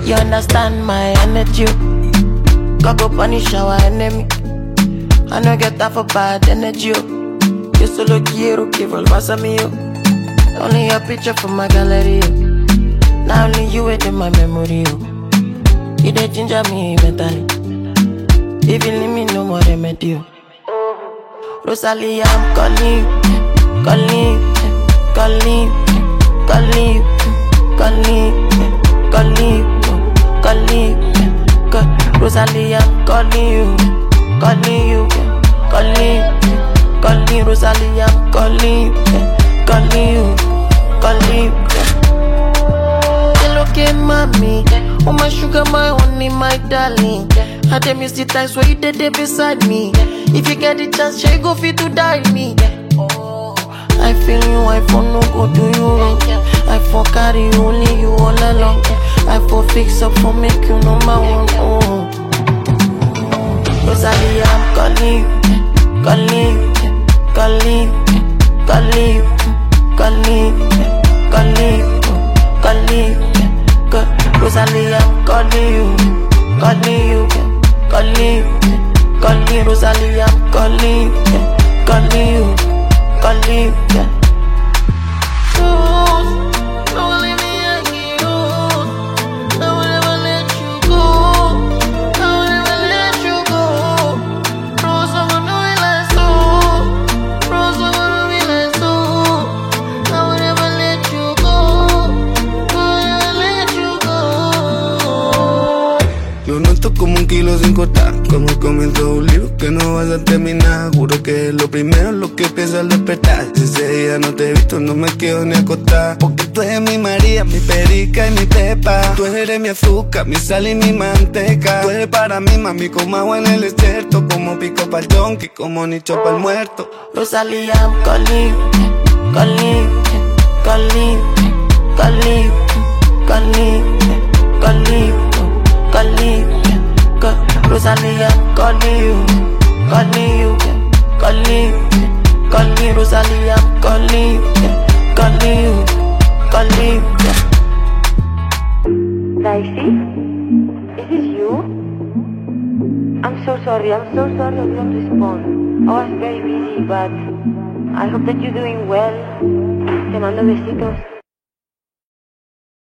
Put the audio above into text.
You understand my energy. Go go punish our enemy. I no get that for bad energy. You solo quiero que vuelvas a mí. Only a picture from my gallery. Now only you wait in my memory. You dey ginger me mentally. If you leave me, no more remedy. Rosalie, I'm calling you, calling you, calling you, calling you, calling you, calling you, calling you. Rosalie, I'm calling you, calling you, calling you, calling Rosalie, I'm calling you, calling you, calling you. Hello, okay, mommy. Oh, my sugar, my honey, my darling. I dey miss the times where you did beside me. If you get the chance, she go fit to die me. I feel you, I for no go do you wrong. I for carry only you all along. I for fix up for make you number one. Oh, Rosalie, I'm calling you, calling you, calling you, calling you, calling you, calling you, calling you. Rosalie, I'm calling you, calling you, calling you, calling Rosalie, I'm calling you, calling you, calling you. Don't leave me hanging on. I will never let you go. I will never let you go. Rosa, gonna be like so. Rosa, gonna be like so. I will never let you go. I will never let you go. Yo no estoy como un kilo sin cortar, como el comienzo de un libro que no vas a terminar. Juro que lo primero es lo que pienso al despertar. Si ese día no te he visto, no me quiero ni acostar. Porque tú eres mi María, mi perica y mi pepa. Tú eres mi azúcar, mi sal y mi manteca. Tú eres para mí, mami, como agua en el desierto. Como pico pa'l donkey, como nicho pa'l muerto. Rosalie, I'm calling you, calling you, calling you, calling you, calling you, calling you, calling you. Rosalie, I'm calling you, calling you, calling you, calling Rosalie, I'm calling you, calling you, calling you. Dicey, is this you? I'm so sorry I didn't respond. I was very busy, but I hope that you're doing well. Te mando besitos.